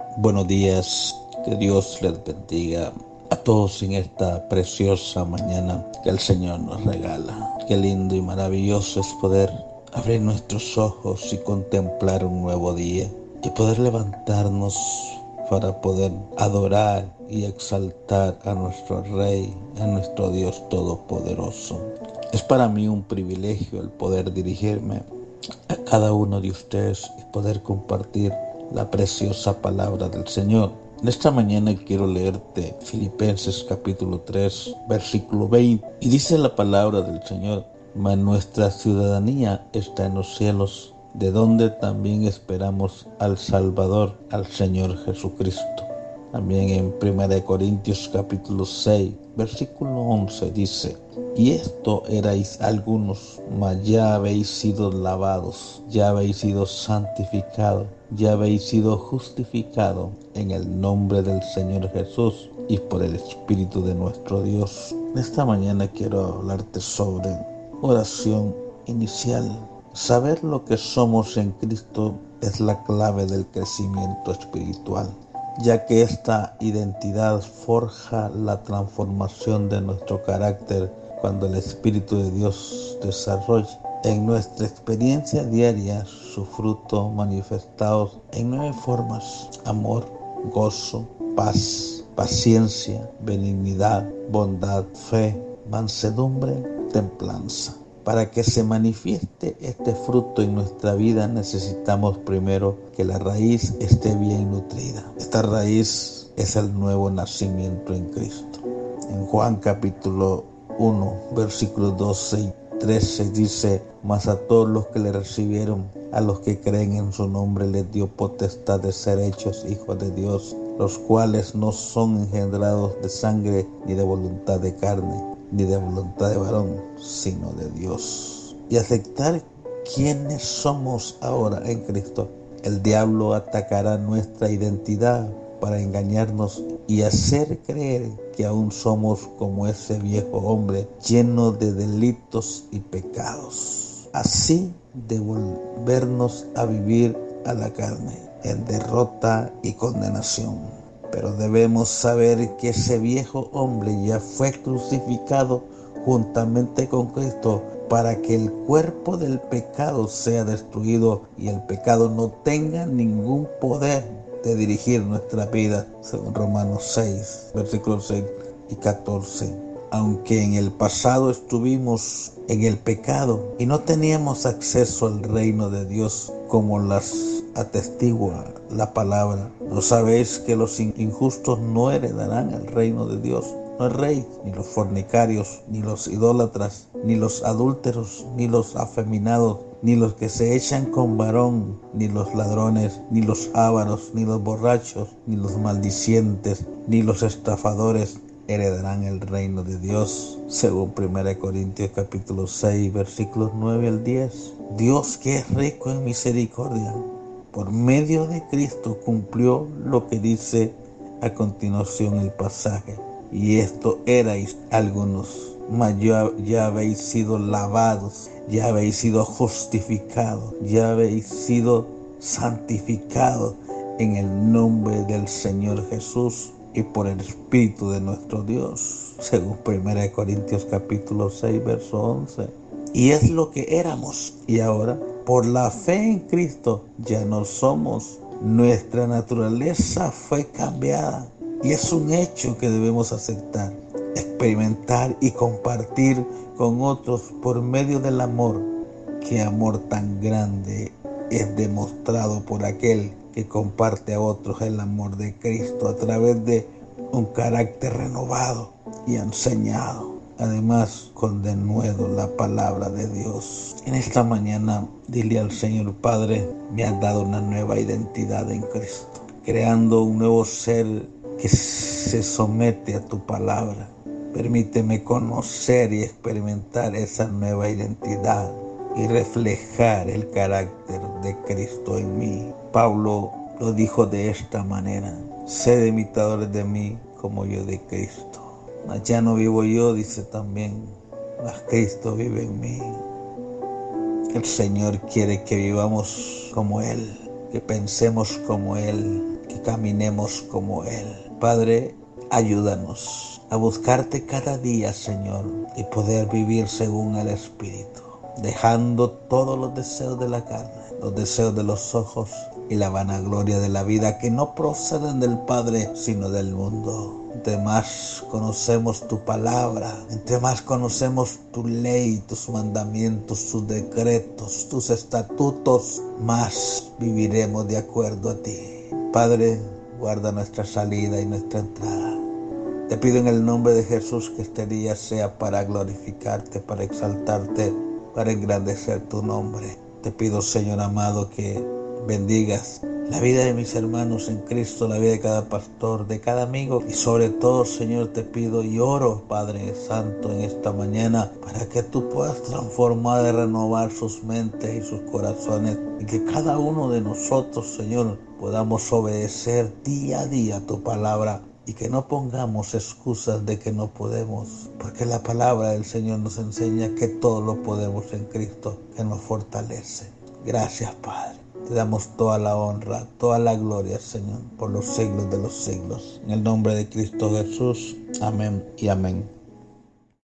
Buenos días, que Dios les bendiga a todos en esta preciosa mañana que el Señor nos regala. Qué lindo y maravilloso es poder abrir nuestros ojos y contemplar un nuevo día y poder levantarnos para poder adorar y exaltar a nuestro Rey, a nuestro Dios Todopoderoso. Es para mí un privilegio el poder dirigirme a cada uno de ustedes y poder compartir la preciosa palabra del Señor. En esta mañana quiero leerte Filipenses capítulo 3, versículo 20. Y dice la palabra del Señor: mas nuestra ciudadanía está en los cielos, de donde también esperamos al Salvador, al Señor Jesucristo. También en 1 Corintios capítulo 6, versículo 11 dice: y esto erais algunos, mas ya habéis sido lavados, ya habéis sido santificados, ya habéis sido justificados en el nombre del Señor Jesús y por el Espíritu de nuestro Dios. Esta mañana quiero hablarte sobre oración inicial. Saber lo que somos en Cristo es la clave del crecimiento espiritual, ya que esta identidad forja la transformación de nuestro carácter cuando el Espíritu de Dios desarrolla en nuestra experiencia diaria su fruto manifestados en 9 formas: amor, gozo, paz, paciencia, benignidad, bondad, fe, mansedumbre, templanza. Para que se manifieste este fruto en nuestra vida necesitamos primero que la raíz esté bien nutrida. Esta raíz es el nuevo nacimiento en Cristo. En Juan capítulo 1, versículos 12 y 13 dice: mas a todos los que le recibieron, a los que creen en su nombre, les dio potestad de ser hechos hijos de Dios, los cuales no son engendrados de sangre, ni de voluntad de carne, ni de voluntad de varón, sino de Dios. Y aceptar quiénes somos ahora en Cristo. El diablo atacará nuestra identidad para engañarnos y hacer creer que aún somos como ese viejo hombre lleno de delitos y pecados. Así devolvernos a vivir a la carne en derrota y condenación. Pero debemos saber que ese viejo hombre ya fue crucificado juntamente con Cristo para que el cuerpo del pecado sea destruido y el pecado no tenga ningún poder de dirigir nuestra vida, según Romanos 6, versículos 6 y 14. Aunque en el pasado estuvimos en el pecado y no teníamos acceso al reino de Dios, como las atestigua la palabra, ¿no sabéis que los injustos no heredarán el reino de Dios? No el rey, ni los fornicarios, ni los idólatras, ni los adúlteros, ni los afeminados, ni los que se echan con varón, ni los ladrones, ni los ávaros, ni los borrachos, ni los maldicientes, ni los estafadores heredarán el reino de Dios, según 1 Corintios capítulo 6, versículos 9 al 10. Dios, que es rico en misericordia, por medio de Cristo cumplió lo que dice a continuación el pasaje: y esto erais algunos, mas ya habéis sido lavados, ya habéis sido justificados, ya habéis sido santificados en el nombre del Señor Jesús y por el Espíritu de nuestro Dios, según 1 Corintios capítulo 6, verso 11. Y es lo que éramos, y ahora, por la fe en Cristo, ya no somos. Nuestra naturaleza fue cambiada. Y es un hecho que debemos aceptar, experimentar y compartir con otros por medio del amor. Qué amor tan grande es demostrado por aquel que comparte a otros el amor de Cristo a través de un carácter renovado y enseñado. Además, con denuedo la palabra de Dios. En esta mañana, dile al Señor: Padre, me has dado una nueva identidad en Cristo, creando un nuevo ser que se somete a tu palabra. Permíteme conocer y experimentar esa nueva identidad y reflejar el carácter de Cristo en mí. Pablo lo dijo de esta manera: sed imitadores de mí como yo de Cristo. Mas ya no vivo yo, dice también, mas Cristo vive en mí. El Señor quiere que vivamos como Él, que pensemos como Él, que que caminemos como Él. Padre, ayúdanos a buscarte cada día, Señor, y poder vivir según el Espíritu, dejando todos los deseos de la carne, los deseos de los ojos y la vanagloria de la vida que no proceden del Padre, sino del mundo. Entre más conocemos tu palabra, entre más conocemos tu ley, tus mandamientos, tus decretos, tus estatutos, más viviremos de acuerdo a ti. Padre, guarda nuestra salida y nuestra entrada. Te pido en el nombre de Jesús que este día sea para glorificarte, para exaltarte, para engrandecer tu nombre. Te pido, Señor amado, que bendigas la vida de mis hermanos en Cristo, la vida de cada pastor, de cada amigo. Y sobre todo, Señor, te pido y oro, Padre Santo, en esta mañana, para que tú puedas transformar y renovar sus mentes y sus corazones. Y que cada uno de nosotros, Señor, podamos obedecer día a día tu palabra. Y que no pongamos excusas de que no podemos, porque la palabra del Señor nos enseña que todo lo podemos en Cristo, que nos fortalece. Gracias, Padre. Te damos toda la honra, toda la gloria, Señor, por los siglos de los siglos. En el nombre de Cristo Jesús. Amén y amén.